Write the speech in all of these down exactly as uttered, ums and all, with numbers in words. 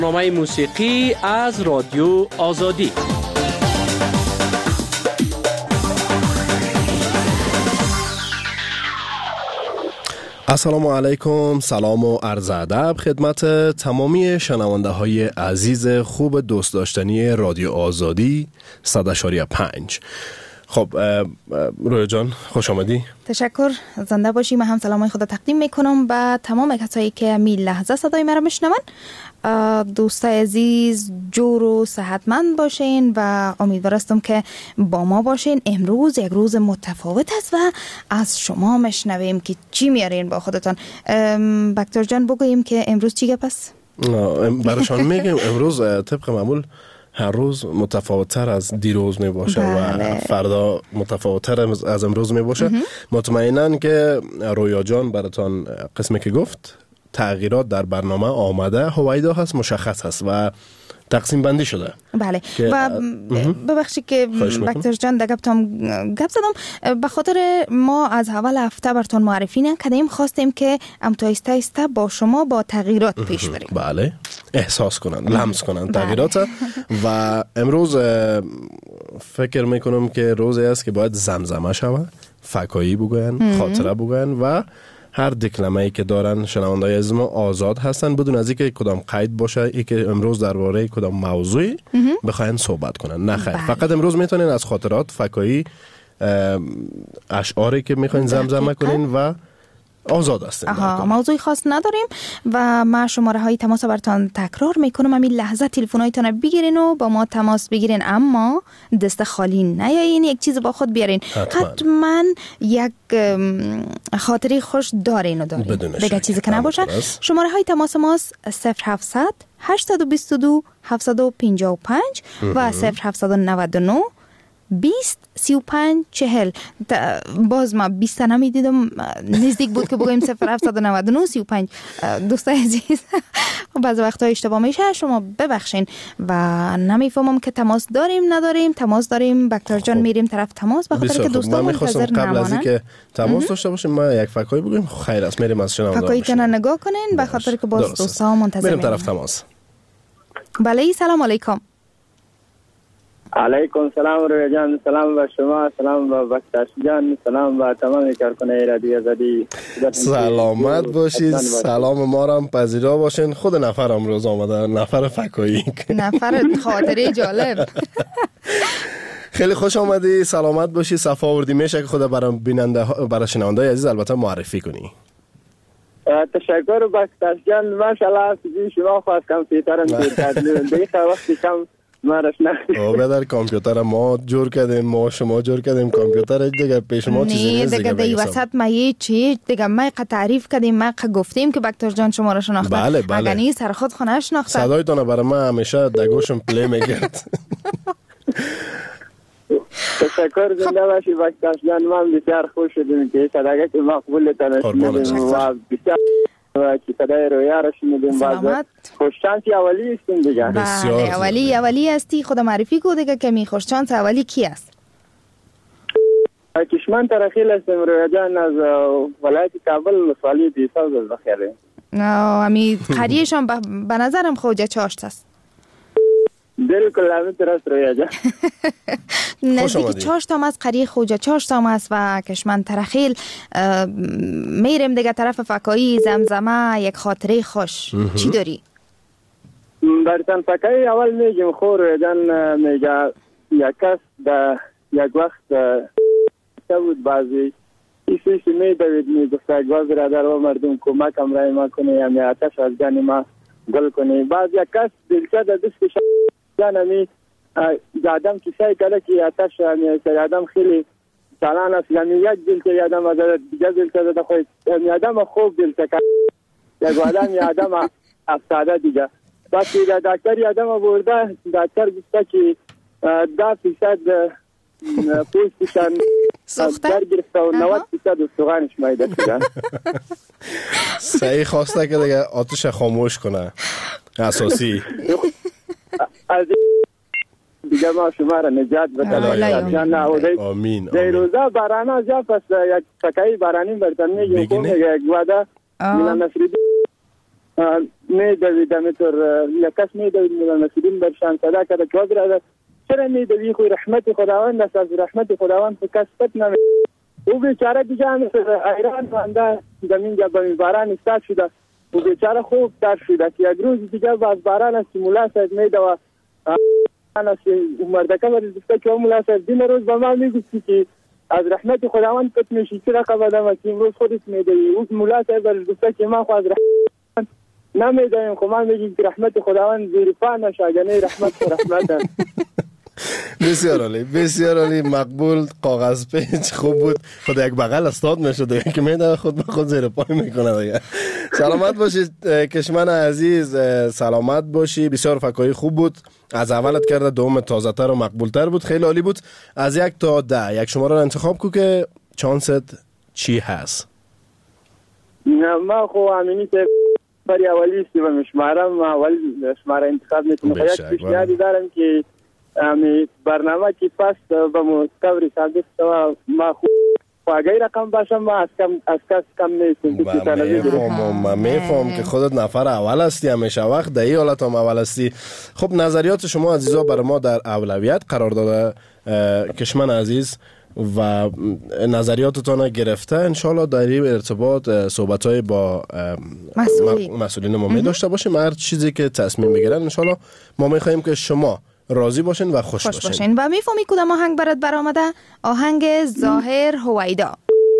برنامه موسیقی از رادیو آزادی. السلام علیکم، سلام و عرض ادب خدمت تمامی شنونده های عزیز خوب دوست داشتنی رادیو آزادی صد و پنج. خب رویا جان خوش آمدی. تشکر، زنده باشی. من هم سلامای خدا تقدیم میکنم به تمام کسایی که می لحظه صدای مرا میشنون. دوستای عزیز جور و صحتمند باشین و امیدوار هستم که با ما باشین. امروز یک روز متفاوت است و از شما میشنویم که چی میارین با خودتان. بکتر جان بگوییم که امروز چی گپ است؟ براشان میگم امروز طبق معمول هر روز متفاوت‌تر از دیروز می باشه. بله. و فردا متفاوت‌تر از امروز می باشه. مطمئناً که رویا جان براتان قسمی که گفت تغییرات در برنامه آمده، هویدا هست، مشخص هست و تقسیم بندی شده. بله. و ببخشید که بکتر جان در گفتم گپ زدم، به خاطر ما از اول هفته براتون معرفی نکردیم، خواستیم که ام آهسته آهسته با شما با تغییرات پیش بریم. بله، احساس کنن، لمس کنن تغییرات. و امروز فکر میکنم که روزی است که باید زمزمه شود، فکایی بگوین، خاطره بگوین و هر دکلمه‌ای که دارن شنونده‌های عزیز ما آزاد هستن بدون از اینکه کدام قید باشه ای که امروز درباره کدام موضوعی بخواین صحبت کنن. نه خیر، فقط امروز میتونین از خاطرات فکایی اشعاری که میخواین زمزمه کنین و آزاد هستین. آها، موضوعی خاص نداریم و ما شماره های تماس براتون تکرار میکنم. همین لحظه تلفن هایتون بگیرین و با ما تماس بگیرین، اما دست خالی نیایین، یک چیز با خود بیارین. حتما, حتما یک خاطری خوش دارین و دارین، دیگه چیزی که نباشه. شماره های تماس ماست صفر هفتصد هشتصد و بیست و دو هفتصد و پنجاه و پنج و صفر هفتصد و نود و نه بیست سی و پنج چهل. باز ما بیست نمی دیدم، نزدیک بود که بگویم صفر هفتصد و نود و نه سی و پنج. دوستای عزیز بعض وقتا اشتباه میشه، شما ببخشین و نمیفهمم که تماس داریم نداریم. تماس داریم بکتر جان، میریم طرف تماس به خاطر که دوستان منتظر نمونن. قبل از اینکه تماس داشته باشیم ما یک فکایی بگویم. خیر است، میریم از شنونده فکایی تون نگاه کنین به خاطر که باز دوستان منتظر میریم طرف تماس. بله، سلام علیکم. علیکم سلام رویا جان، سلام به شما، سلام به بکتر جان، سلام به تمام کارکنان رادیو آزادی. سلامت باشید، سلام ما را هم پذیرا باشین. خود نفر امروز آمده، نفر فکایی، نفر خاطره جالب. خیلی خوش آمدی، سلامت باشی، صفا آوردی. میشه که خود برای بیننده برای شنونده عزیز البته معرفی کنی؟ تشکر بکتر جان، ماشاءالله شما خواست کامپیوترم دیدن دیگه وقتی کم مارش نه. او بدر کامپیوتر ما جور کردیم، ما شما جور کردیم کامپیوتر دیگه پیش ما چیزی نیست دیگه. دیگه وسط ما یه چی دیگه ما تعریف کردیم، ما گفتیم که بکتر جان شما را شناخته. بله بله. اگر نیست سر خود خونه شناخته. صدایتون برای ما همیشه دگوشم پلی میگرد. تشکر، زنده باشی بکتر جان. من بسیار خوش شدم که صداقت که مقبول تنشیدیم و بسیار و که صدای رویا را شنیدیم. سلامت. خوششانسی اولی هستیم دیگه. بله، اولی اولی هستی. خود معرفی کو دیگه که می خوششانس اولی کی است؟ کشمن ترخیل هستم رویا جان، از ولایت کابل، ولسوالی دیسا زلبخیره. امی قریهشان به نظرم خوجه چاشت است. بالکل همینطور است رویا جان. نزدیک چاشت هم از قریه خوجه چاشت هم است و کشمن ترخیل. میریم دیگه طرف فکایی، زمزمه، یک خاطره خوش چی داری؟ برتن فکایی اول میگیم خور رویا جان. میگه یک کس در یک وقت بود بعضی ایسیش میدوید میگفت گاز را در و مردم کمک امرای ما کنه یا می آتش از جان ما گل کنه. بعض یک کس دلچه در دست جانمی آدم کسایی کله که آتش می آدم خیلی سالان است، یعنی یک دلچه آدم از دیگه دلچه داده خواهید، یعنی آدم خوب دلچه کرد یک آدم یا آدم افتاده دیگه. وقتی دکتری آدم برده، دکتر گفته که ده فیصد پوستشان در گرفته و نود فیصد استخوانش میده شده. صحیح خواسته که دیگه آتش خاموش کنه اساسی. از دیگه ما شما را نجات بده. آمین. در روزا بارانه جا پس یک فکایی بارانی برتن میگیم که یک واده مینا نصریدی میدوید همینطور یک کس میدوید مسئولین برشان صدا کرده که حضرت چرا میدوی؟ خو رحمت خداوند است، از رحمت خداوند خو کس پت نمی او بیچاره دیگه همینطور ایران مانده زمین به باران استاد شده. او بیچاره خوب تر شده که یک روز دیگه باز باران است مولا صاحب میدوه انا مردکه برزفته که مولا صاحب دین روز به ما میگوستی که از رحمت خداوند پت میشی چرا قبل که امروز خودت میدوی. او مولا صاحب برزفته که ما خو از رحمت نمیدویم، خو ما میگیم که رحمت خداوند زیر پا نشه، یعنی رحمت رحمت است. بسیار عالی، بسیار عالی، مقبول. کاغذ پیچ خوب بود. خود یک بغل استاد میشد دیگه که میدونه خود به خود زیر پای میکنه دیگه. سلامت باشید کشمن عزیز، سلامت باشی. بسیار فکایی خوب بود، از اولت کرده دوم تازه تر و مقبول تر بود، خیلی عالی بود. از یک تا ده یک شماره رو انتخاب کو که چانست چی هست؟ ما خو امینی که بری اولی سی و مشمارم اول شماره انتخاب میکنم. یک پیشنهادی دارم که امی برنامه که پس به مستوری ثابت شود ما خوب واقعی رقم باشم، ما از کم از کس کم نیستم. من میفهم که خودت نفر اول هستی، همیشه وقت در این حالت هم اول هستی. خب نظریات شما عزیزا برای ما در اولویت قرار داده کشمن عزیز و نظریاتتان گرفته انشالله در این ارتباط صحبت‌های با مسئولین مسئولین ما می داشته باشیم. هر چیزی که تصمیم بگیرن انشالله ما می‌خوایم که شما راضی باشین و خوش, خوش باشین. باشین و میفهمی کدام آهنگ برات برآمده؟ آهنگ ظاهر هویدا.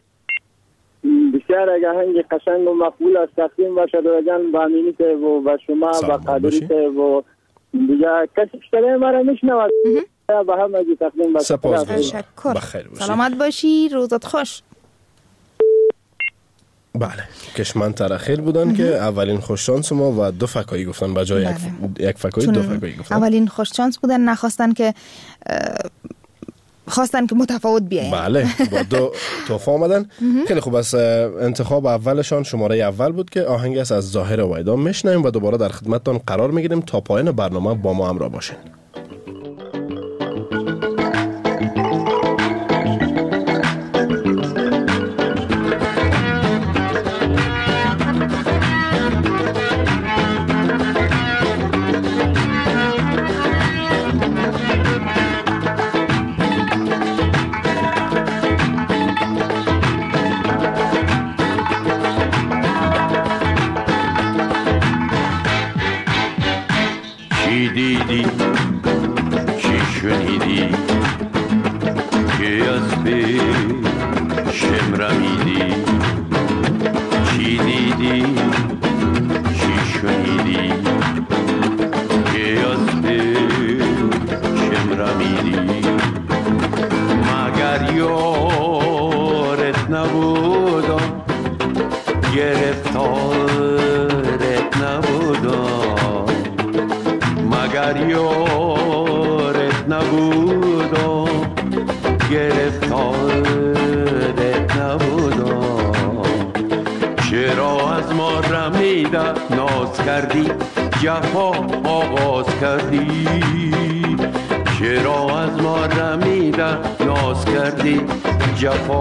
بسیار اگه آهنگ قشنگ و مقبول است تقدیم باشد و جان با امینی ته و با شما و قادری ته و دیگه کسی بیشتر ما را میشنود با هم اگه تقدیم باشد. سپاس تشکر. بخیر باشی. سلامت باشی، روزت خوش. بله، کشمن ترخیل بودن که اولین خوششانس ما و دو فکایی گفتن به جای بله. یک فکایی دو فکایی گفتن. اولین خوششانس بودن، نخواستن که خواستن که متفاوت بیاین. بله، با دو توفا آمدن. خیلی خوب است. انتخاب اولشان شماره اول بود که آهنگ است از ظاهر هویدا. میشنویم و دوباره در خدمتتان قرار میگیریم. تا پایان برنامه با ما همراه باشین. جفا آغاز کردی، چرا از ما رمیده ناز کردی، جفا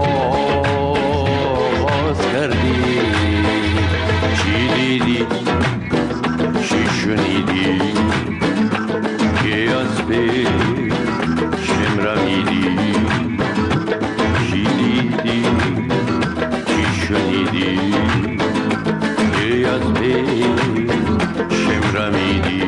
آغاز کردی. چی دیدی چی شنیدی که از پیشم رمیدی، چی دیدی چی شنیدی که از پیشم رمیدی.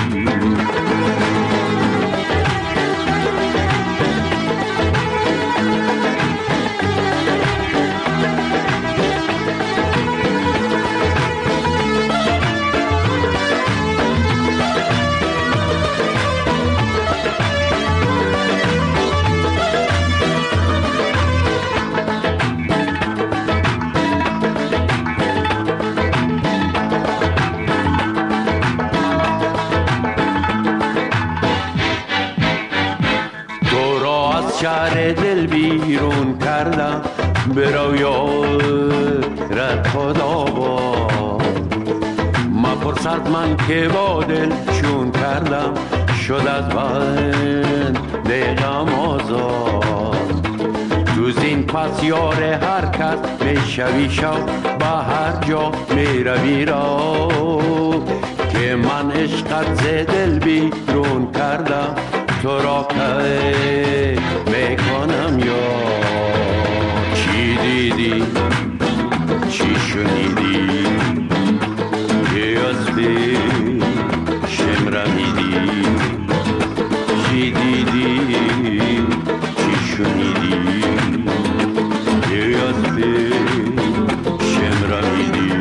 شهر دل بیرون کردم به رویات خدا با ما فرصت من که با دل چون کردم شد از بند دقم آزاد تو زین پس یار هر کس میشوی شو با هر جا میروی را که من عشقت ز دل بیرون کردم تو را که میکنم یا چی دیدی چی شنیدی که از پیشم رمیدی چی دیدی چی شنیدی که از پیشم رمیدی.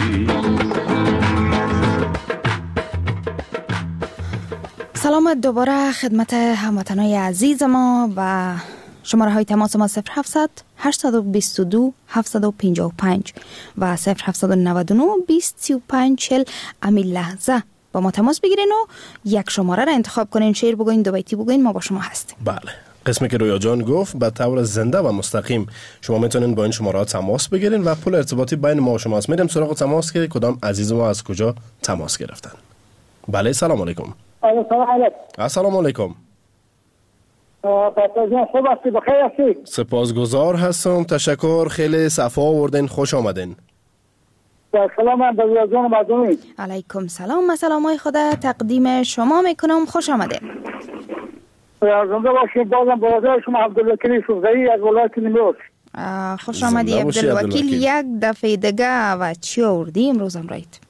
سلام دوباره خدمت هموطنان عزیز ما و شماره های تماس ما صفر هفتصد هشتصد و بیست و دو هفتصد و پنجاه و پنج و صفر هفتصد و نود و نه بیست سی و پنج چهل. امی لحظه با ما تماس بگیرین و یک شماره را انتخاب کنین، شعر بگوین، دو بیتی بگوین، ما با شما هستیم. بله، قسمی که رویا جان گفت به طور زنده و مستقیم شما میتونین با این شماره ها تماس بگیرین و پل ارتباطی بین ما و شما است. میریم سراغ تماس که کدام عزیز ما از کجا تماس گرفتن. بله، سلام علیکم. سلام علیکم. السلام علیکم. پاتوزان خوب هستی؟ بخیر هستی؟ سپاسگزار هستم، تشکر، خیلی صفا آوردین، خوش آمدین. سلام من رویا جان مردمی. علیکم سلام، سلام های خدا تقدیم شما میکنم، خوش آمدین. زنده باشید. بازم برادر شما عبدالوکیل یوسفزئی از ولایت نیمروز. خوش آمدی عبدالوکیل. یک دفعه دیگه و چی آوردی امروز امرایت؟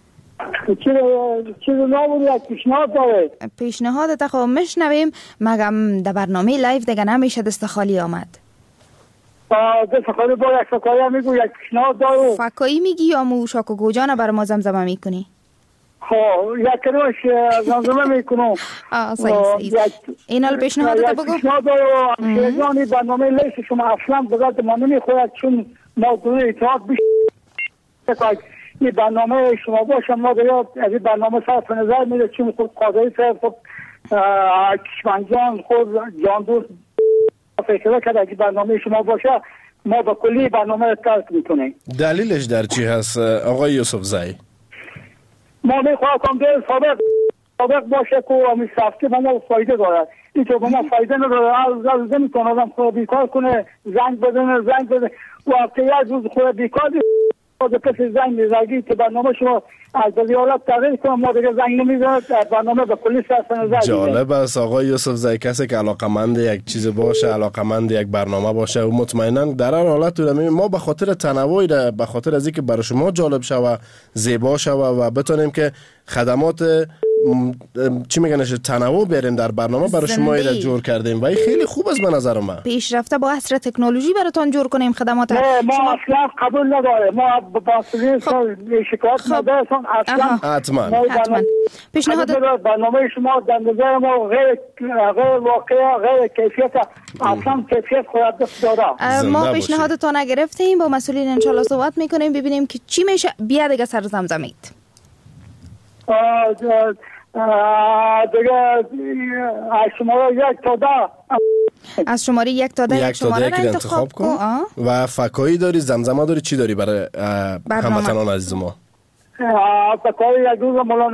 چیز نامونی یک پیشنهاد داره. پیشنهادت خب میشنویم، مگم در برنامه لایف دیگه نمیشه دست خالی آمد. دست خالی با یک فکایی میگو یک پیشنهاد داره. فکایی میگی یا مو شاکو گوجانه برای ما زمزمه میکنی؟ خب یک کنوش زمزمه میکنم. آه صحیح صحیح. این حال پیشنهادت بگو. یک پیشنهاد داره و شیرجانی برنامه لایف شما اصلا بذات ما نمیخورد چون موضوع اطلاعات بیشتر این برنامه شما باشه. ما دیگه از این برنامه صرف نظر میده چون خود قاضی صاحب خود کشمنجان خود جان دوست فکر کرده اگه برنامه شما باشه ما با کلی برنامه رو ترک میکنیم. دلیلش در چی هست آقای یوسفزئی؟ ما میخواستم دیل سابق سابق باشه که همین سفتی با ما فایده داره. این که با ما فایده نداره از از میکنه آدم خود بیکار کنه، زنگ بدنه زنگ بدنه و هفته یک روز خود بیکار دی خود کسی زنگ میزنگی که برنامه شما از دیالت تغییر کنم ما دیگه زنگ نمیزنه برنامه به کلی صرف نظر. جالب است آقای یوسفزئی، کسی که علاقمند یک چیز باشه، علاقمند یک برنامه باشه و مطمئنا در هر حالت ما به خاطر تنوعی را به خاطر از اینکه برای شما جالب شوه، زیبا شوه و بتونیم که خدمات چی میگنش تنوع بیاریم در برنامه برای شما اینا جور کردیم و این خیلی خوب است به نظر من. پیشرفته با عصر تکنولوژی براتون جور کنیم خدمات. نه ما شما... اصلا قبول نداره. ما با خب... شکایت نداریم اصلا. حتما حتما پیشنهاد برنامه شما در نظر ما غیر غیر واقعی، غیر کیفیت، اصلا کیفیت خود دست داره. ما پیشنهادتون نگرفتیم، با مسئولین ان شاء الله صحبت میکنیم ببینیم که چی میشه. بیا دیگه سر زمزمید. دیگه از شماره یک تا ده از شماره یک تا ده یک شماره را انتخاب کن و فکایی داری، زمزمه داری، چی داری برای هموطنان عزیز ما؟ فکایی یک روز مولانا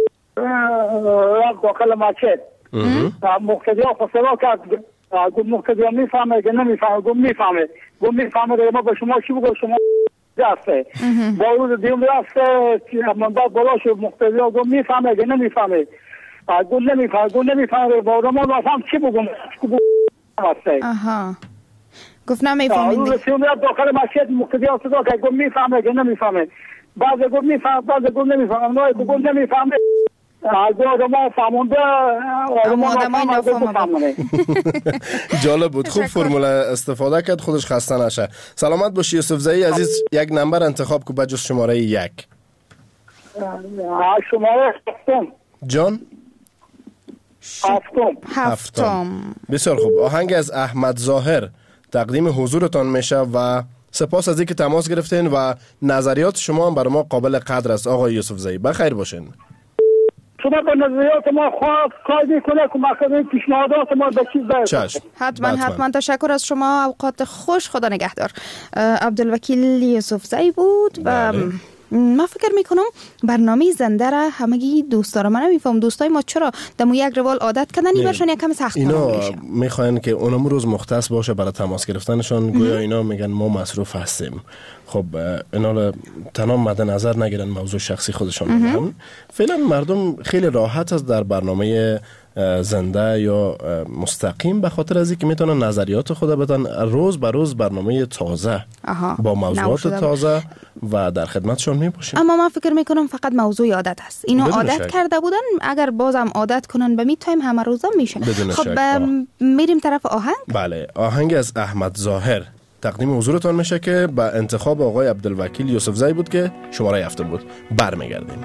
رفت داخل مسجد، مقتدی ها خسرا کرد، گفت مقتدی ها میفهمه که نمیفهمه، گفت میفهمه گفت میفهمه دیگه ما به شما چی بگو شما رفته با روز دیم رفته من بعد بالا شد مقتدی ها گفت میفهمه که نمیفهمه، گفت نمیفهمه گفت نمیفهمه با ما بفهم چی بگم رفته. آها گفت نمیفهمید. روز دیم رفت داخل مسجد مقتدی ها صدا کرد گفت میفهمه که نمیفهمه، بعضی گفت میفهمه بعضی گفت نمیفهمه، نه گفت نمیفهمه از آدم ها فهمونده آدم ها نفهمونه. جالب بود، خوب فرموله استفاده کرد، خودش خسته نشه. سلامت باشی یوسفزئی عزیز، یک نمبر انتخاب کو بجز شماره یک. شماره هفتم. جان؟ هفتم. هفتم. بسیار خوب، آهنگ از احمد ظاهر تقدیم حضورتان میشه و سپاس از اینکه تماس گرفتین و نظریات شما هم برای ما قابل قدر است آقای یوسفزئی. بخیر باشین. شما با نظریات ما خواهد کار میکنه که مقصد پیشنهادات ما به چیز برسه. حتما حتما تشکر از شما، اوقات خوش، خدا نگهدار. عبدالوکیل یوسفزئی بود و من فکر میکنم برنامه زنده را همگی دوست دارم. من نمیفهم دوستای ما چرا دمو یک روال عادت کردن این برشان یکم سخت اینا میشه. میخواین که اونم روز مختص باشه برای تماس گرفتنشان، گویا اینا میگن ما مصروف هستیم. خب اینا تنها مد نظر نگیرن، موضوع شخصی خودشان بگن. فعلا مردم خیلی راحت است در برنامه زنده یا مستقیم، به خاطر از اینکه میتونن نظریات خود بدن. روز به روز برنامه تازه آها. با موضوعات تازه و در خدمتشون میباشیم. اما من فکر میکنم فقط موضوع عادت است. اینو عادت شک. کرده بودن، اگر بازم عادت کنن به می تایم همه روزه میشه. خب میریم طرف آهنگ. بله، آهنگ از احمد ظاهر تقدیم حضورتان میشه که به انتخاب آقای عبدالوکیل یوسفزئی بود که شماره هفته بود. برمیگردیم.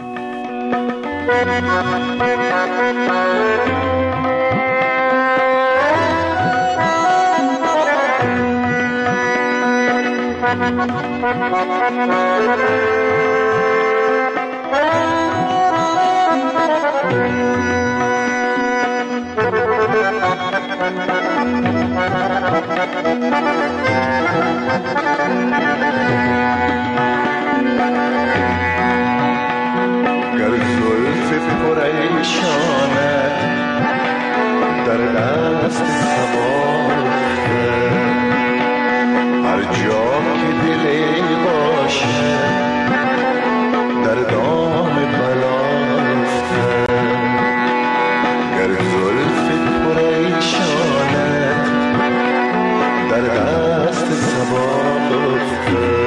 گر زلف پریشانت در دست سباخته، هر جا که دلی باشه در دام بلافته. گر زلف پریشانت در دست سباخته،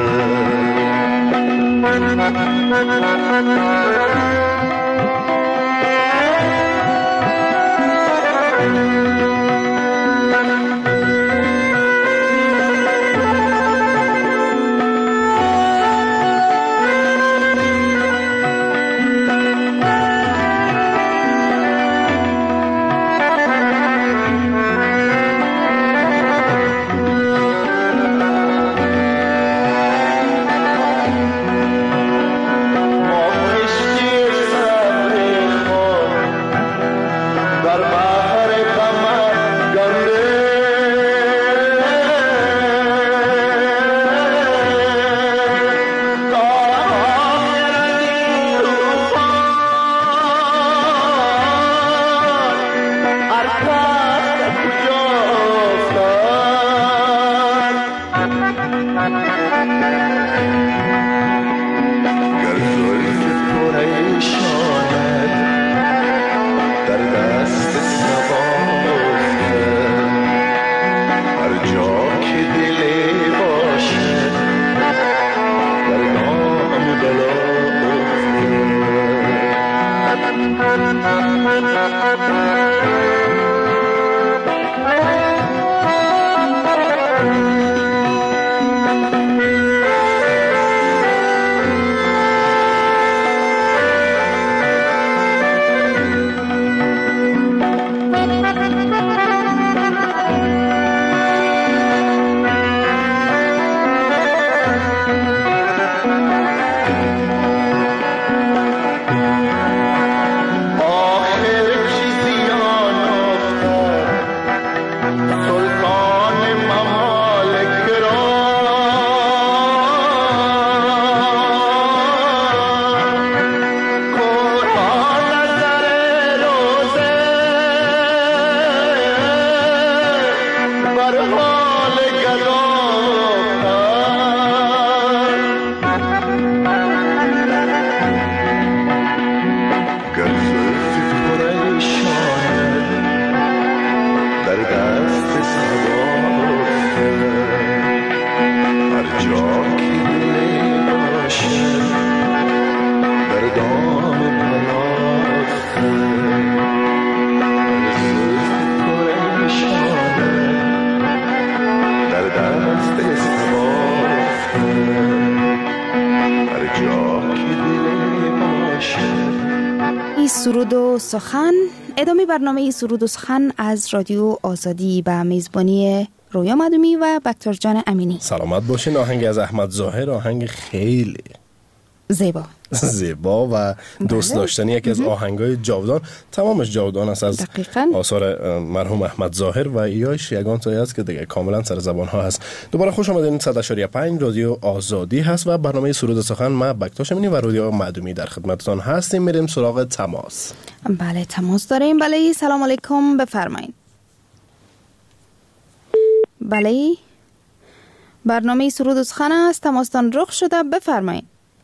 سرود و سخن. ادامه برنامه سرود و سخن از رادیو آزادی به میزبانی رویا مدومی و بکتر جان امینی. سلامت باشین. آهنگ از احمد ظاهر، آهنگ خیلی زیبا. زیبا و دوست داشتنی، یکی از آهنگای جاودان، تمامش جاودان است، از دقیقاً. آثار مرحوم احمد ظاهر و ایاش یگان تایی است که دیگه کاملا سر زبان ها هست. دوباره خوش آمدین. صد و پنج رادیو آزادی هست و برنامه سرود سخن. ما بکتاش امینی و رادیو معدومی در خدمتتان هستیم. میریم سراغ تماس. بله تماس داریم. بله سلام علیکم، بفرمایید. بله برنامه سرود سخن است، تماستان رخ شده، بفرمایید.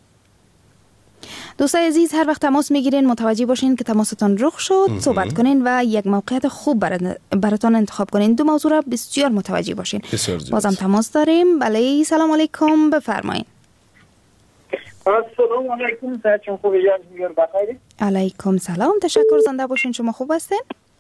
دوستای عزیز هر وقت تماس میگیرین متوجه باشین که تماستان رخ شد، صحبت کنین و یک موقعیت خوب براتون انتخاب کنین. دو موضوع را بسیار متوجه باشین. بازم تماس داریم. بله سلام علیکم، بفرمایید. سلام علیکم، سلام خوبی جان، بخیر. علیکم سلام، تشکر، زنده باشین. شما خوب هستین؟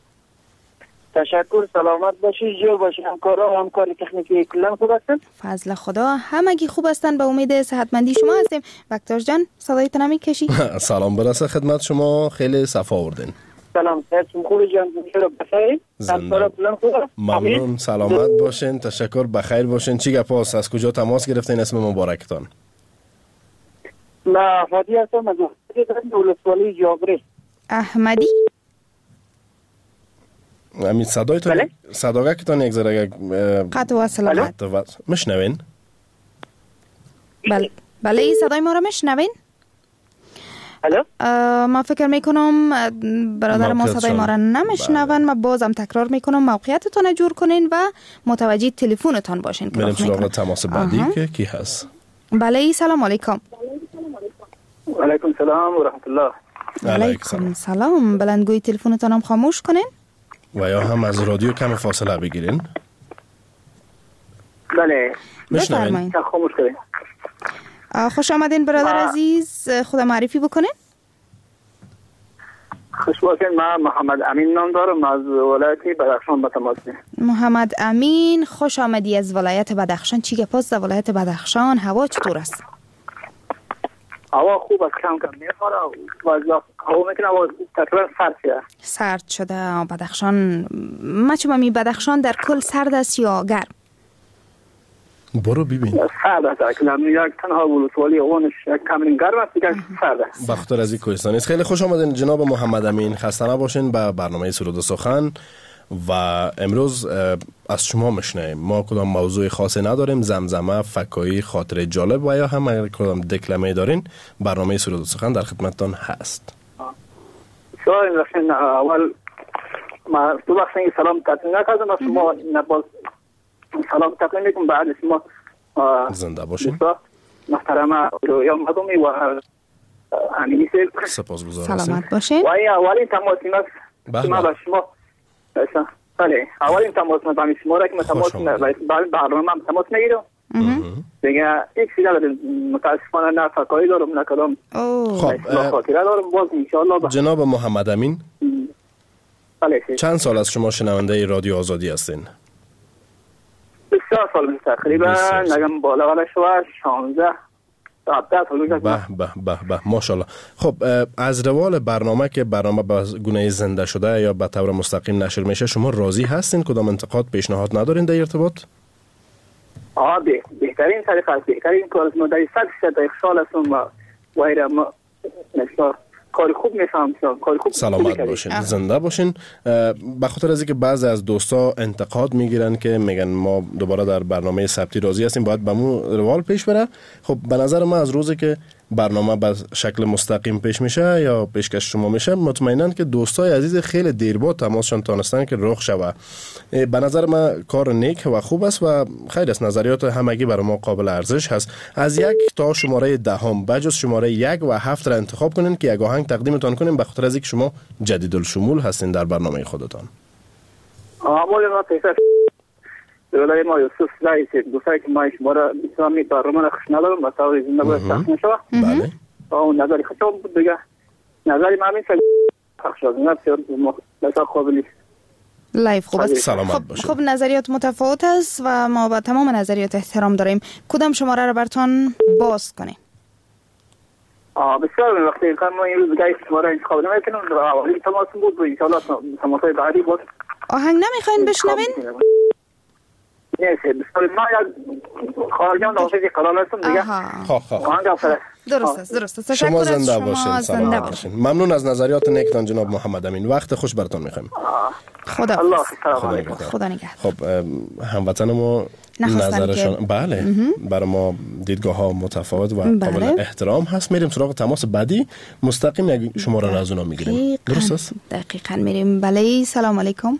تشکر، سلامت باشید، جور باشید. همکارا همکار تکنیکی کلا خوب هستن؟ فضل خدا همگی خوب هستن، به امید صحتمندی شما هستیم. بکتاش جان صدایتون نمیکشی؟ سلام برسه خدمت شما، خیلی صفا آوردین. سلام، سلام خوبی جان، جور بخیر. زنده. ممنون، سلامت باشین، تشکر، بخیر باشین. چی گپاست؟ از کجا تماس گرفتین؟ اسم مبارکتان؟ ما فادی هستم از ولسوالی جابری. احمدی؟ امید صدایتون بله؟ صداگه کتان یک ذره قطع و صلاحات مشنوین؟ بله بله این صدای ما را مشنوین؟ الو؟ ما فکر میکنم برادر ما صدای ما را نمیشنون. ما بازم تکرار میکنم موقعیتتون رو جور کنین و متوجه تلفنتون باشین. بریم سراغ تماس بعدی که کی هست؟ بله سلام علیکم. علیکم سلام و رحمت الله. علیکم سلام. بلندگوی تلفنتون هم خاموش کنین و یا هم از رادیو کم فاصله بگیرین. بله بفرمایید. خاموش کنین. خوش آمدین برادر عزیز، خود معرفی بکنین. خوش باشین. من محمد امین نام دارم، از ولایت بدخشان به تماس میگیرم. محمد امین، خوش آمدی از ولایت بدخشان. چی گپاست در ولایت بدخشان؟ هوا چطور است؟ هوا خوب است، کم کم میخوره و هوا میکنه هوا تقریبا سرد شده. سرد شده بدخشان. ما چه می بدخشان در کل سرد است یا گرم؟ برو ببین. سرد است، که یک تنها ولسوالی اونش کاملا گرم است، دیگه سرد است. بخاطر از این کوهستان است. خیلی خوش آمدین جناب محمد امین، خسته نباشین به برنامه سرود و سخن. و امروز از شما میشنیم. ما کدام موضوع خاصی نداریم، زمزمه، فکایی، خاطره جالب و یا هم اگر کدام دکلمه دارین، برنامه سرود و سخن در خدمتتان هست. شاید رفتین اول ما تو وقت این سلام تقدیم نکردم از شما، نباز سلام تقدیم میکنم بعد شما زنده باشین. محترمه رویا مدومی و امینی سیل سپاسگزارم. سلامت باشین. و این اولین تماسی است ما با شما. بله اولین تماس ما با شما را که ما تماس بعد برنامه ما تماس میگیرم دیگه هیچ چیزی ندارم، متاسفانه نه فکایی دارم نه کدام خاطره دارم. باز انشاءالله جناب محمد امین، بله چند سال از شما شنونده رادیو آزادی هستین؟ بسیار سال تقریبا نگم بالا بالا شو شانزده به به به به ماشاءالله. خب از روال برنامه که برنامه به گونه زنده شده یا به طور مستقیم نشر میشه شما راضی هستین؟ کدام انتقاد پیشنهاد ندارین در ارتباط؟ آه به بهترین طریقه است، بهترین کار است. ما در صد درصد خوشحال هستم و وایره ما مثلا کار خوب میفهم، کار خوب. سلامت باشین، زنده باشین. به خاطر از اینکه بعضی از دوستا انتقاد میگیرن که میگن ما دوباره در برنامه ثبتی راضی هستیم، باید به مو روال پیش بره. خب به نظر من از روزی که برنامه به شکل مستقیم پیش میشه یا پیشکش شما میشه، مطمئناً که دوستای عزیز خیلی دیر بعد تماسشون تونستن که رخ شوه. به نظر من کار نیک و خوب است و خیلی از نظریات همگی برای ما قابل ارزش هست. از یک تا شماره دهم بجز شماره یک و هفت را انتخاب کنین که یک آهنگ تقدیمتان کنیم، به خاطر از اینکه شما جدید الشمول هستین در برنامه خودتان. آمول ما پیشش ولای ما یوسف رئیس دوستایی که ما شما را اسلامی برنامه را خوش ندارم، مثلا زنده باید تخصیل شوه. بله. اون نظری خوشم بود دیگه. نظری ما همین خواهد شد. نظر بسیار خوبی لایف خوب است. سلامت خب, باشید. خب نظریات متفاوت است و ما با تمام نظریات احترام داریم. کدام شماره را براتون باز کنیم؟ آه بسیار وقتی ما این روز دیگه شماره انتخاب نمیکنم. اولین تماس بود و انشاءالله تماسای بعدی بود. آهنگ نمیخواین بشنوین؟ نه بسیار ما یا خارجان داشته که قرار هستم دیگه. خواه خواه آهنگ افره درست است، درست است. تشکر شما از زنده شما. باشین. زنده سلام باشین. باشین. ممنون از نظریات نیکتان جناب محمد امین. وقت خوش براتون می‌خوایم. خدا الله حافظ. سلام خدا علیکم. نگهدار. خدا نگهدار. خب هموطن ما نخواستن نظرشان که- بله برای ما دیدگاه ها متفاوت و بله. قابل احترام هست. میریم سراغ تماس بعدی، مستقیم یک شماره را از اونا میگیریم. دقیقاً. درست است؟ دقیقاً میریم. بله سلام علیکم.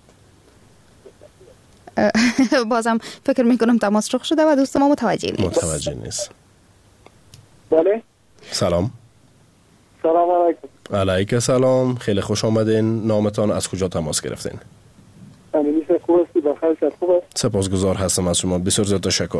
اه، بازم فکر میکنم تماس رخ شده و دوست ما متوجه نیست. متوجه نیست. بله سلام. سلام علیکم. علیک سلام. خیلی خوش آمدین. نامتان از کجا تماس گرفتین؟ امینی سے خوب است، بخیر شد. خوب است. سپاسگزار هستم از شما. بسیار زیاد تشکر.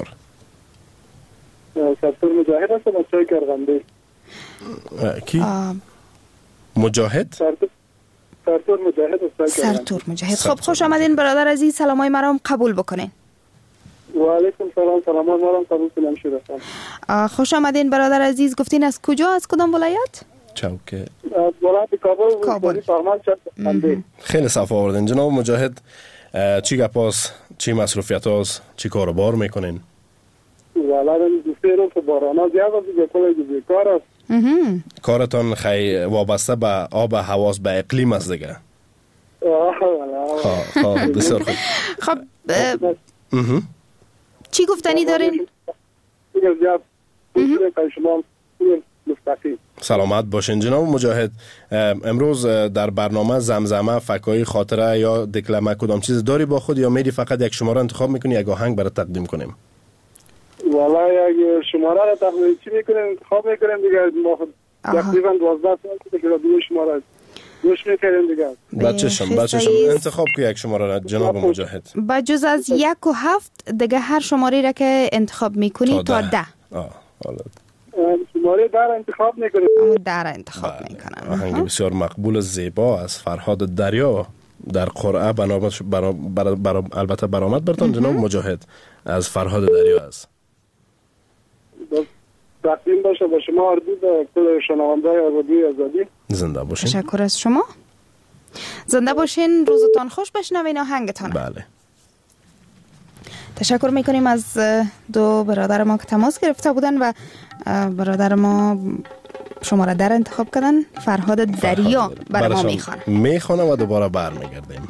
سرتور مجاهد هستم از چای کرغنده. اه، کی؟ آه، مجاهد؟ سرتور سرتور مجاهد از چای کرغنده. سرتور مجاهد. سرتور خب خوش آمدین برادر عزیز. سلامای مرام قبول بکنین. و علیکم سلام. سلام مرام قبول کنم شده هستم. آه، خوش آمدین برادر عزیز. گفتین از کجا، از کدام ولایت؟ چوکه. از ولایت کابل کابل. فرمان شد کرغنده. خیلی صفا آوردین جناب مجاهد. اه، چی گپاس، چی مصروفیت هاست، چی کاروبار میکنین؟ والله دوسته رو که بارانا زیاد است دیگه، کل دیگه کار است. مهم. کارتان خی وابسته به آب و هواست، به اقلیم است دیگه. آه، والله. خواه خواه بسیار خوب. خب اه، مهم. چی گفتنی دارین؟ دیگه زیاد دوسته که شما خوب مستقیم. سلامت باشین جناب مجاهد. اه، امروز اه، در برنامه زمزمه، فکایی، خاطره یا دکلمه کدام چیز داری با خود یا میری فقط یک شماره انتخاب میکنی یک آهنگ برای تقدیم کنیم؟ والله اگه شماره رو تقریبا چی میکنیم انتخاب میکنیم دیگه، ما آها. تقریبا دوازده سال که دیگه دو شماره گوش میکنیم دیگه. بچه‌شم خیلی بچه‌شم سعید. انتخاب که یک شماره را جناب مجاهد. با جز از یک و هفت دیگه هر شماره را که انتخاب میکنی تا ده. آه حالا شماره در انتخاب میکنیم. اما ده را انتخاب میکنم. آهنگ بسیار مقبول زیبا از فرهاد دریا در قرعه بنامه برا برا برا البته برآمد برتون جناب مجاهد از فرهاد دریا است. تقدیم باشه با شما اردو به کل شنونده رادیوی آزادی. زنده باشین. تشکر از شما. زنده باشین. روزتان خوش. بشنوین آهنگتان. بله. تشکر میکنیم از دو برادر ما که تماس گرفته بودن و برادر ما شماره در انتخاب کردن. فرهاد دریا برای ما میخوانه میخوانه و دوباره برمیگردیم.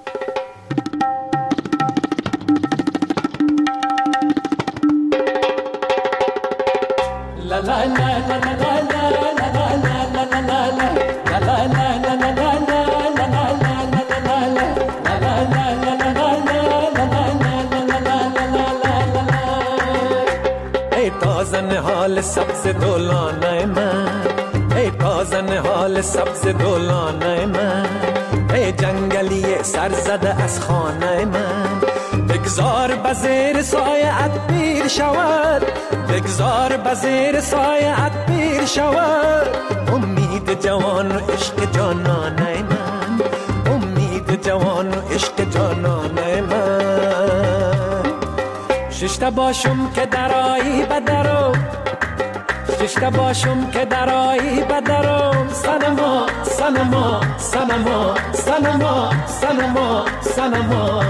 تازن حال سبز دولانه من، ای تازن حال سبز دولانه من، ای جنگلی سر زده از خانه من، بگذار بزیر سایت پیر شود، بگذار بزیر سایت پیر شود، امید جوان و عشق جانانه من، امید جوان و عشق جانانه من. ششتا باشم که درایی بدرم، ششتا باشم که درایی بدرم، سنما سنما سنما سنما سنما سنما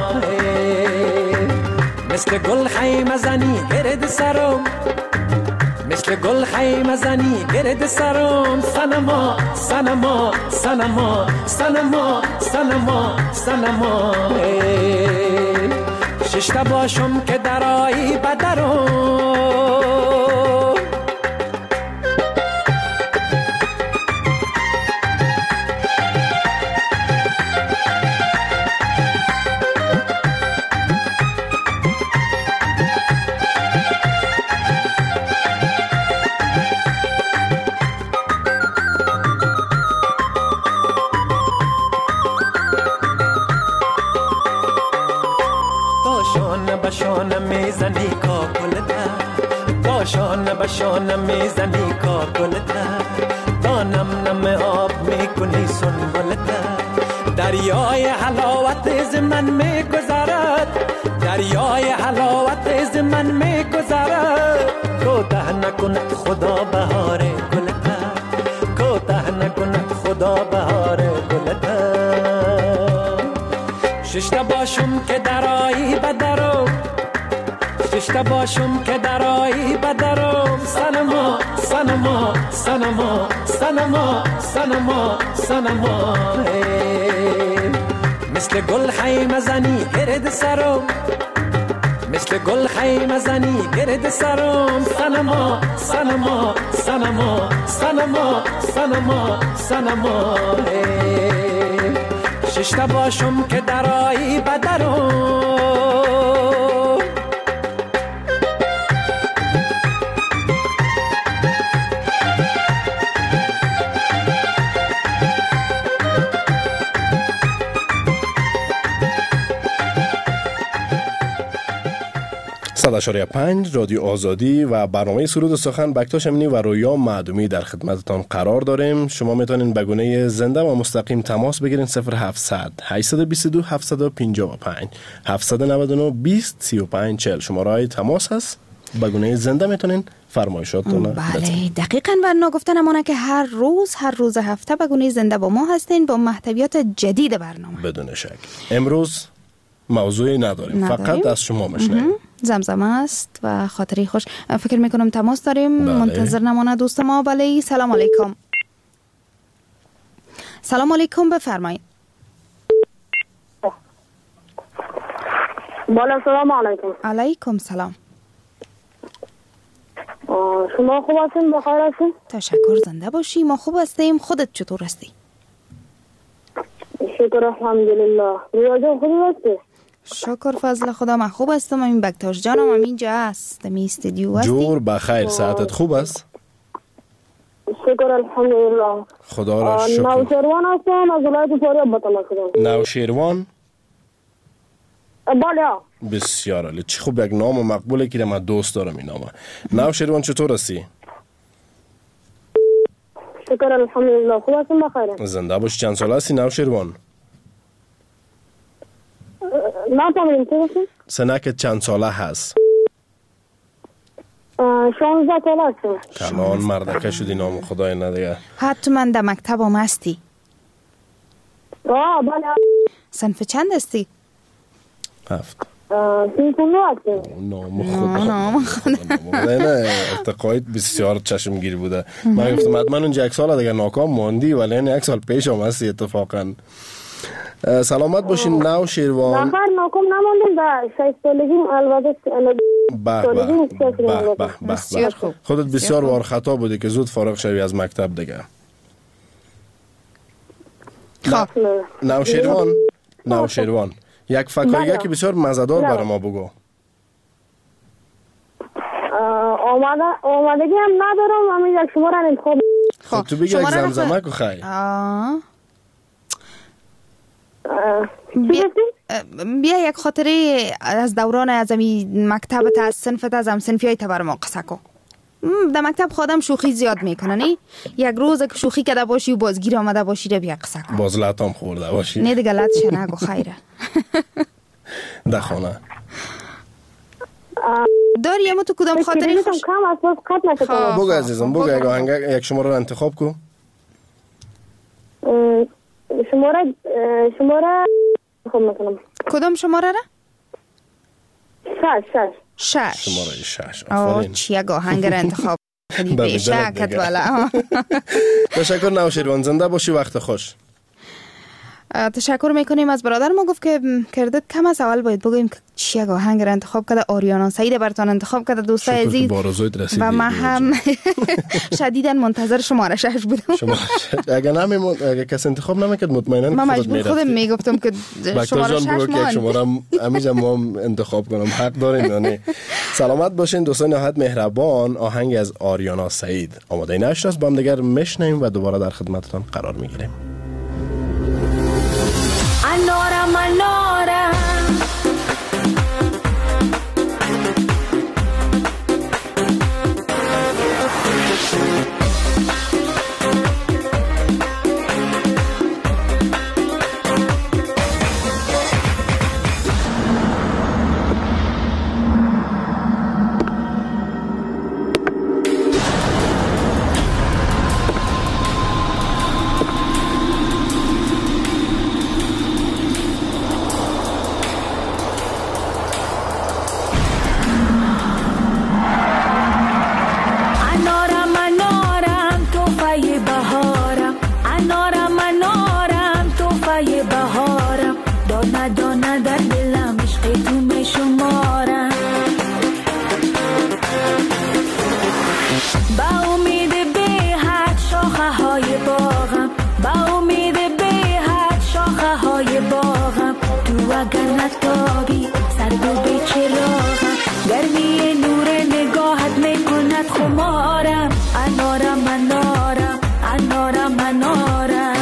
مثل گل خیمه زنی گرد سرم، مثل گل خیمه زنی گرد سرم، سنما سنما سنما سنما سنما سنما ششتا باشم که درایی بدرم. بشانه میزنی کاکل در، باشانه بشانه میزنی کاکل در، تا نم نم آب میکنی سنبل در، دریای حلاوت از من میگذرد، دریای حلاوت از من میگذرد، کوته نکند خدا بهار گل در، کوته نکند خدا بهار گل در. ششتا باشم که درایی بدرم، ششته باشم که درایی بدرم سنما سنما سنما سنما سنما سنما مثل گل خیمه زنی گرد سرم مثل گل خیمه زنی گرد سرم سنما سنما سنما سنما سنما سنما ششته باشم که درایی بدرم صد و اشاره پنج رادیو آزادی و برنامه سرود و سخن بکتاش امینی و رویا معدومی در خدمتتان قرار داریم. شما میتونین به گونه زنده و مستقیم تماس بگیرین صفر هفتصد هشتصد و بیست و دو هفتصد و پنجاه و پنج هفتصد و نود و نه بیست سی و پنج چهل شماره های تماس هست. به گونه زنده میتونین فرمایشاتتون بله دقیقاً و نگفتن امانه که هر روز هر روز هفته به گونه زنده با ما هستین با محتویات جدید برنامه. بدون شک امروز موضوعی نداریم, نداریم. فقط از شما میشنویم. زمزمه است و خاطری خوش. فکر میکنم تماس داریم. بله. منتظر نمانه دوست ما. بله سلام علیکم. سلام علیکم بفرمایید. بالا سلام علیکم. علیکم سلام. شما خوب هستین؟ بخیر هستین؟ تشکر زنده باشی. ما خوب هستیم. خودت چطور هستی؟ شکر الحمدلله. ریاضه خوبی هستی؟ شکر فضل خدا من خوب هستم. این بکتاش جانم هم اینجا هست می استودیو هستی. جور بخیر. ساعتت خوب است؟ شکر الحمدلله. خدا را شکر. نوشیروان هستم از ولایت فاریاب به تماس کردم. نوشیروان؟ بله. بسیار عالی. چه خوب یک نام مقبوله که من دوست دارم این نامه. نوشیروان چطور هستی؟ شکر الحمدلله خوب هستم بخیر. زنده باش. چند سال هستی نوشیروان؟ نه تمام چه هستی؟ سنکت چند ساله هست؟ شانزده ساله هستم. کلان مردکه شدی نام خدای ندیگه. حتما در مکتب هم هستی؟ آه بله. صنف چند هستی؟ هفت. سینکونو هستم. نام خدا. نام خدا. نه نه ارتقایت بسیار چشمگیر بوده. من گفتم حتما اونجا یک سال دیگه ناکام ماندی ولی این یک سال پیش هم هستی اتفاقا. سلامت باشین نوشیروان. نفر ناکام نماندیم به شش سالگی البته به به به به خودت بسیار وار خطا بودی که زود فارغ شوی از مکتب دیگه. نوشیروان نوشیروان یک فکاییه که بسیار مزه‌دار برای ما بگو. آماده آمادگی هم ندارم همین یک شماره انتخاب. خب تو بگی یک زمزمه کو خی. بیا, بیا یک خاطره از دوران از امی مکتبت از صنفت از هم صنفیای تبر ما قصه کو. در مکتب خودم شوخی زیاد میکنه نی؟ یک روز که شوخی کده باشی و بازگیر آمده باشی رو بیا قصه کو. باز لطام خورده باشی. نه دیگه لطش نگو خیره. ده خانه داری اما تو کدام خاطری خوش؟ کم از باز قط نشد. بگو عزیزم بگو یک آهنگ یک شماره رو انتخاب کو. شماره شماره خب مثلا کدام شماره را؟ شش شش شش شماره شش. آفرین. چی یک آهنگ را انتخاب کردی بیشکت والا. تشکر نوشیروان زنده باشی وقت خوش. تشکر میکنیم از برادر ما گفت که کردت کم از اول باید بگوییم که چی یک آهنگ را انتخاب کرده. آریانا سعید براتون انتخاب کرده دوستای عزیز و من هم شدیداً منتظر شماره شش بودم. شماره شش اگه نمی اگه کس انتخاب نمیکرد مطمئنا من مجبور خودم میگفتم که شماره شش ما شماره همیشه ما انتخاب کنم حق داریم یعنی. سلامت باشین دوستان نهایت مهربان. آهنگ از آریانا سعید آماده نشد است با هم دیگر میشنیم و دوباره در خدمتتان قرار میگیریم. Anora manora توفای بهارم، دانه دانه در دلم عشق تو می شمارم. با امید به حد شاخه های باغم، با امید به حد شاخه های باغم، تو اگر نتابی سرد و به چراغم، گرمی نور نگاهت می کند خمارم. انارم انارم انارم انارم.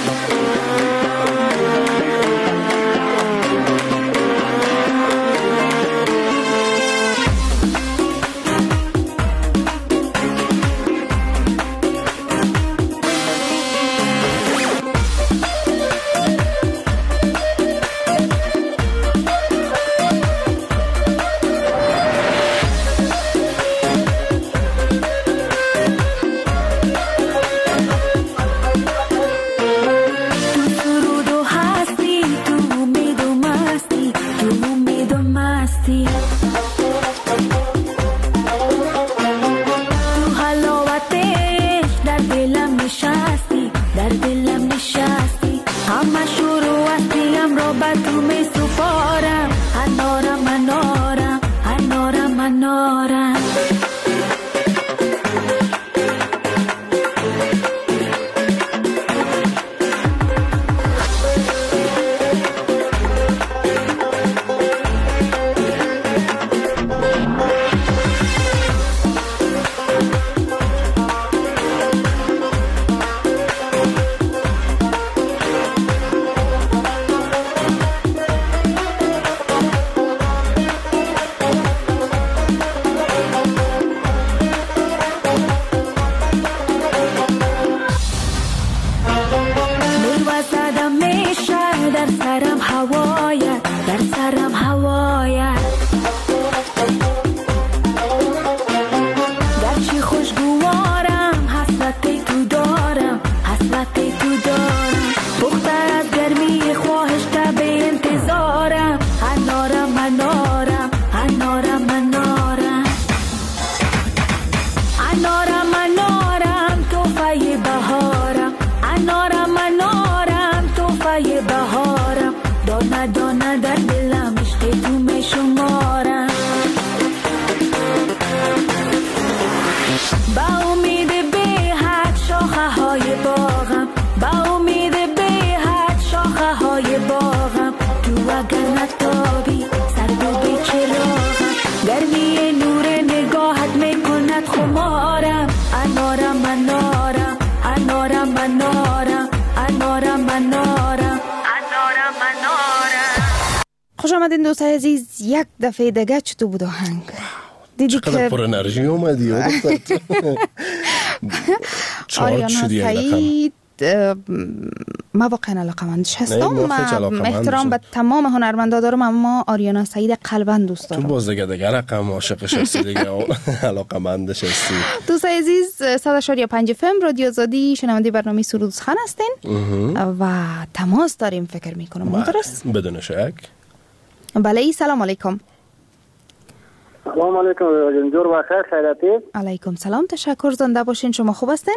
خوش آمدین دوستای عزیز. یک دفعه دیگه چطور بود آهنگ؟ دیدی که پر انرژی اومدی آریانا سعید. ما واقعا علاقه‌مندش هستم، احترام به تمام هنرمندا دارم، اما آریانا سعید قلباً دوست دارم. تو باز دیگه دیگه رقم عاشقش هستی دیگه، علاقه‌مندش هستی. دوستای عزیز، صد و شش و پنج اف ام رادیو آزادی، شنونده برنامه سرود سخن هستین و تماس داریم فکر میکنم. درست؟ بدون شک. بله، سلام علیکم. سلام علیکم جنجور، بخیر، خیراتی؟ علیکم سلام، تشکر. زنده باشین. شما خوب هستین؟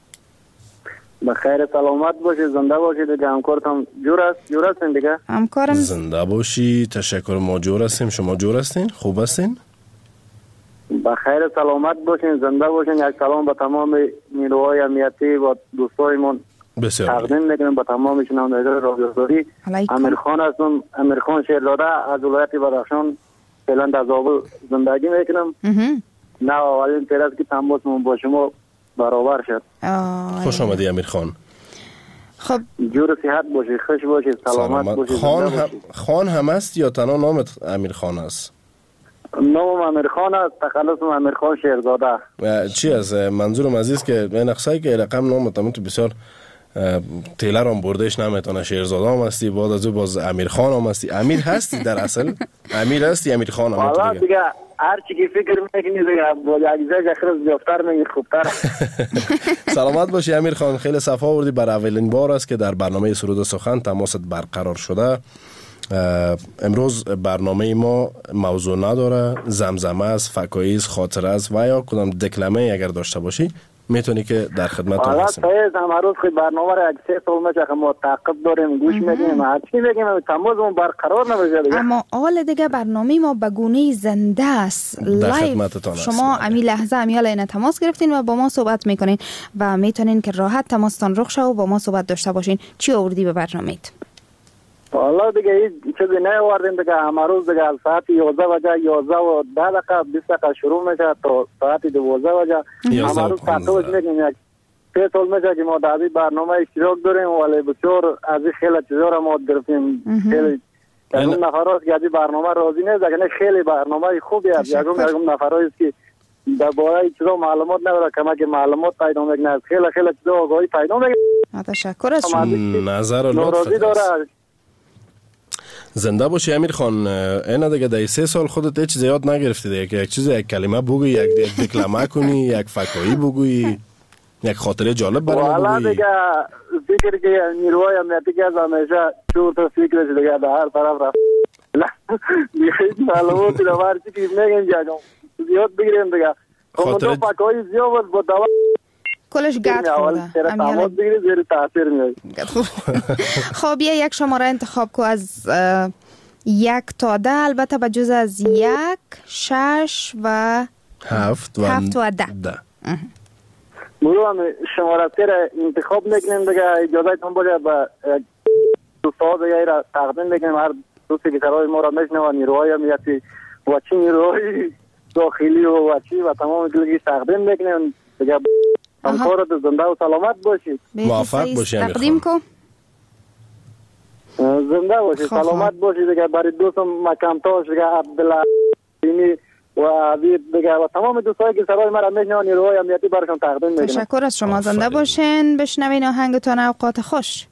بخیر سلامت باشید، زنده باشید. دیگه همکارتم جور است؟ جور هستین دیگه؟ همکارم زنده باشی، تشکر. ما جور هستیم، شما جور هستین؟ خوب هستین؟ بخیر سلامت باشین، زنده باشین. یک سلام به تمام نیروهای امنیتی و دوستایمون بسیار تقدیم میکنم، به تمام شنوندگان رادیو آزادی. امیرخان هستم، امیرخان شیرزاده از ولایت بدخشان، فعلا در زابل زندگی میکنم. نه اولین پیر است که تماسمون با شما برابر شد. خوش آمدی امیرخان. خب جور صحت باشی، خوش باشی، سلامت, سلامت. باشی. خان هم خان هم است یا تنها نامت امیرخان است؟ نام امیرخان است، تخلصم امیرخان شیرزاده. چی است منظورم عزیز که این اقصایی که رقم نامت هم تو بسیار تیلر هم بردهش نمیتونه، شیرزاده هم هستی، بعد از او باز امیرخان هم هستی. امیر هستی در اصل؟ امیر هستی امیرخان هم والا دیگه هر چی که فکر میکنی دیگه با عزیزای اخرس جفتر میگی خوبتر. سلامت باشی امیرخان، خیلی صفا آوردی. بر اولین بار است که در برنامه سرود سخن تماست برقرار شده. امروز برنامه ما موضوع نداره، زمزمه است، فکایی است، خاطره است و یا کدام دکلمه اگر داشته باشی میتونی که در خدمت حالا هستیم. سایز امروز خیلی برنامه را یک سه سال میشه که ما تعقیب داریم گوش میدیم هر چی بگیم تمازمون برقرار نمیشه دیگه. اما حال دیگه برنامه ما به گونه زنده است، لایو. شما امی لحظه امی حالا این تماس گرفتین و با ما صحبت میکنین و میتونین که راحت تماستان رخ شه و با ما صحبت داشته باشین. چی آوردی به برنامه‌ت؟ حالا دیگه هیچ چیزی نیاوردیم دیگه. امروز دیگه از ساعت یازده بجه یازده و ده دقیقه بیست دقیقه شروع میشه تا ساعت دوازده بجه. امروز تعقیبش میکنیم یک سه سال میشه که ما در این برنامه اشتراک داریم ولی بسیار از این خیلی چیزا را ما گرفتیم. خیلی یکم نفراست که از این برنامه راضی نیست لیکن خیلی برنامه خوبی است. یکم یکم نفراست که در باره چیزا معلومات نداره کمک معلومات پیدا میکنه. خیلی خیلی چیزا آگاهی پیدا میکنه. تشکر از شما. نظر و لطف زنده باشی امیر خان. اینا دیگه در سه سال خودت هیچ چیز یاد نگرفتی دیگه که یک چیز یک کلمه بگویی، یک یک دکلمه کنی، یک فکایی بگویی، یک خاطره جالب برام بگویی. والا دیگه فکر که نیروهای امنیتی که از همیشه چور تا فکرش دیگه در هر طرف رفت. دیگه هیچ معلوماتی رو هر چی که میگن جاگم زیاد بگیریم دیگه. خاطره فکایی زیاد با دوا کلش گرد خورده. خب یک شماره انتخاب کو از یک تا ده، البته به جز از یک، شش و هفت و هفت و ده. برو هم شماره تیر انتخاب میکنیم دیگه. اجازه تون باشه به دوستا دیگه را تقدیم میکنیم. هر دوستی که سرای ما را میشنه و نیروهای امنیتی و چی نیروهای داخلی و چی و تمام دیگه تقدیم میکنیم دیگه. همکارت زنده و سلامت باشید. موفق باشید. تقدیم کن. زنده باشید، سلامت باشید دیگه. برای دوستم مکمتاش دیگه عبدالله و عبید دیگه و تمام دوستایی که سرای مرا میشنون نیروهای امنیتی برشون تقدیم میکنم. تشکر از شما. زنده باشین. بشنوین آهنگتون. اوقات خوش.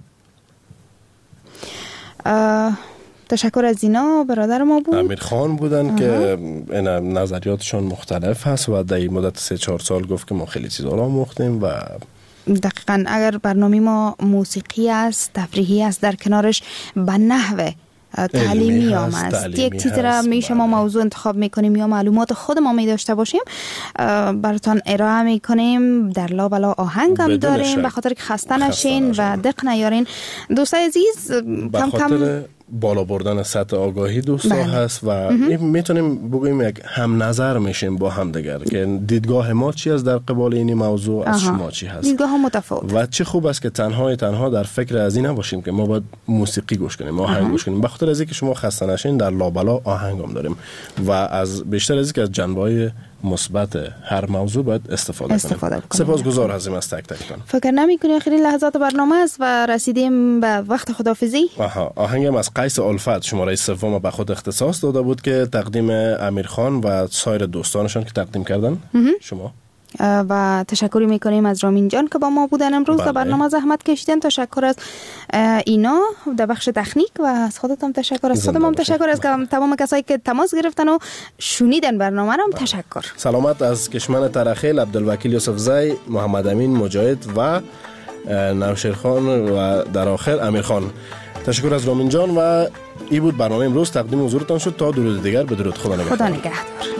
تشکر از اینا برادر ما بود امیر خان بودن اه. که این نظریاتشون مختلف هست و در این مدت سه چهار سال گفت که ما خیلی چیزا را مختیم و دقیقاً اگر برنامه ما موسیقی است، تفریحی است، در کنارش به نحوه تعلیمی آمد یک چیزی را میشه ما موضوع انتخاب میکنیم یا معلومات خود ما می داشته باشیم براتان ارائه میکنیم. در لا بلا آهنگ هم داریم به خاطر که خسته نشین و دق نیارین. دوستای عزیز کم کم بالا بردن سطح آگاهی دوستا بله. هست و میتونیم بگوییم یک هم نظر میشیم با هم دیگر که دیدگاه ما چی است در قبال این موضوع از آها. شما چی هست. دیدگاه متفاوت و چه خوب است که تنها تنها در فکر از این نباشیم که ما باید موسیقی گوش کنیم، آهنگ گوش کنیم. به خاطر از اینکه شما خسته نشین در لابلا آهنگ هم داریم و از بیشتر از اینکه از جنبه‌های مثبت هر موضوع باید استفاده, استفاده کنیم. سپاسگزار هستیم از تک تکتون. فکر نمی‌کنی آخرین لحظات برنامه است و رسیدیم به وقت خداحافظی. آها آهنگم از قیس الفت شماره سوم به خود اختصاص داده بود که تقدیم امیر خان و سایر دوستانشان که تقدیم کردن. شما و تشکری میکنیم از رامین جان که با ما بودن امروز در برنامه زحمت کشیدن. تشکر از اینا در بخش تکنیک و از خودتون تشکر از خودم هم تشکر از تمام کسایی که تماس گرفتن و شنیدن برنامه رو هم تشکر. سلامت از کشمن ترخیل عبدالوکیل یوسف زی، محمد امین مجاهد و نوشیر خان و در آخر امیر خان. تشکر از رامین جان و این بود برنامه امروز تقدیم حضورتان شد. تا درود دیگر بدرود. خدا نگهدار. خدا نگهدار.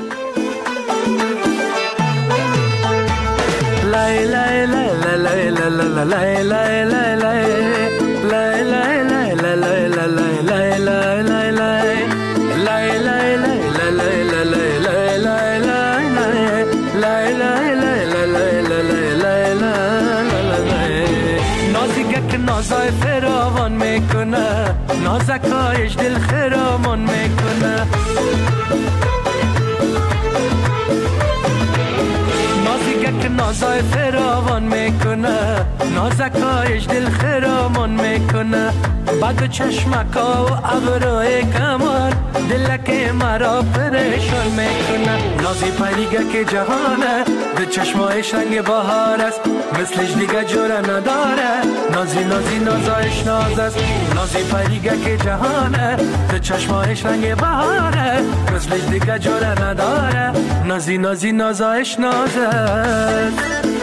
lay lay lay lay lay lay lay lay lay lay lay lay lay lay lay lay lay نازای فراوان میکنه نازکایش دل خرامان میکنه نازیگه نازای فراوان میکنه نازکایش دل خرامان میکنه بعد چشمکا و ابروی کمان دلک مرا پریشان میکنه نازی پریگه که جهانه به چشمایش رنگ بهار است مثلش دیگه جوره نداره نازی نازی نازایش ناز است نازی پریگه که جهانه به چشمایش رنگ بهاره مثلش دیگه جوره نداره نازی نازی نازایش ناز است